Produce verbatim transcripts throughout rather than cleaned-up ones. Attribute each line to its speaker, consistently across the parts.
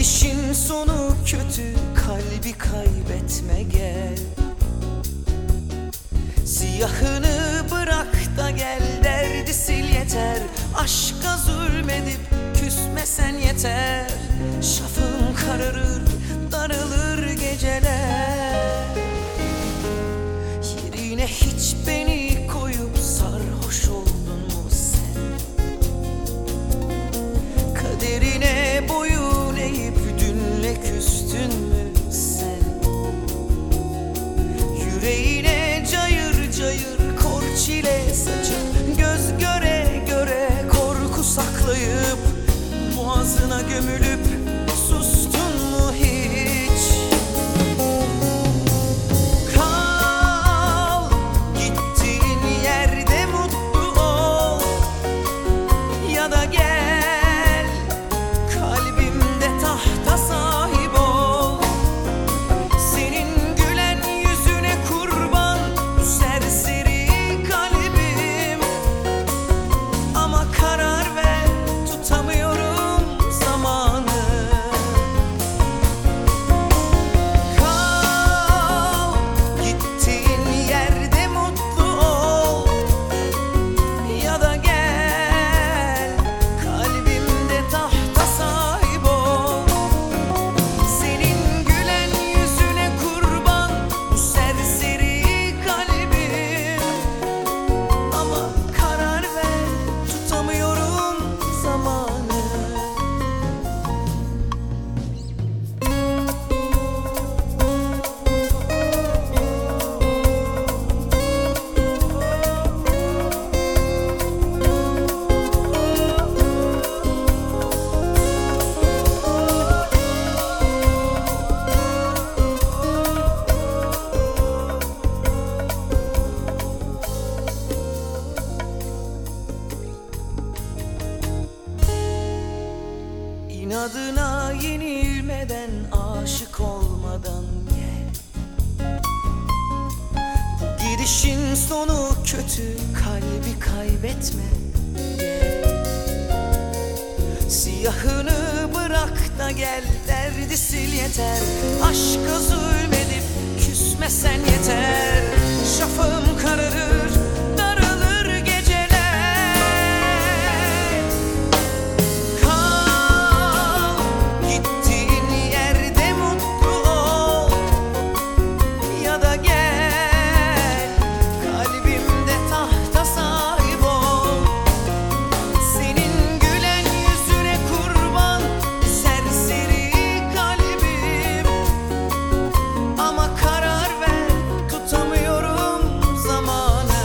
Speaker 1: gidişin sonu kötü, kalbi kaybetme gel. Siyahını bırak da gel, derdi sil yeter. Aşka zulmedip küsmesen yeter. Şafın kararır, daralır geceler. Yerine hiç beni koyup sarhoş oldun mu sen? Kaderine boyun eğip dünle küstün mü sen? Yüreğine cayır cayır kor çile saçıp, göz göre göre korku saklayıp, boğazına gömülüp sustun mu hiç? Kal, gittiğin yerde mutlu ol, ya da gel kalbimde tahta sahip ol. Senin gülen yüzüne kurban bu serseri kalbim, ama karar ver, tutamıyorum zamanı. Kal, gittiğin yerde mutlu ol, ya da gel kalbimde tahta sahip ol. Senin gülen yüzüne kurban bu serseri kalbim, ama karar ver, tutamıyorum zamanı. İnadına yenilmeden, aşık olmadan gel. Bu gidişin sonu kötü, kalbi kaybetme gel. Siyahını bırak da gel, derdi sil yeter. Aşka zulmedip küsmesen yeter. Şafağım kararır, daralır geceler. Kal, gittiğin yerde mutlu ol, ya da gel kalbimde tahta sahip ol. Senin gülen yüzüne kurban serseri kalbim, ama karar ver, tutamıyorum zamanı.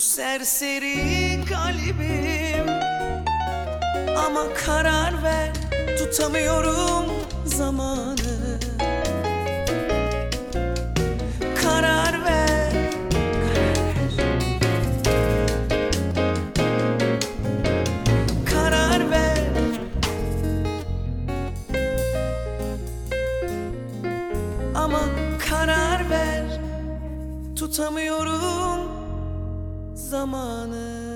Speaker 1: serseri kalbim. Ama karar ver, tutamıyorum zamanı. Karar ver, karar ver. Karar ver. Ama karar ver, tutamıyorum zamanı.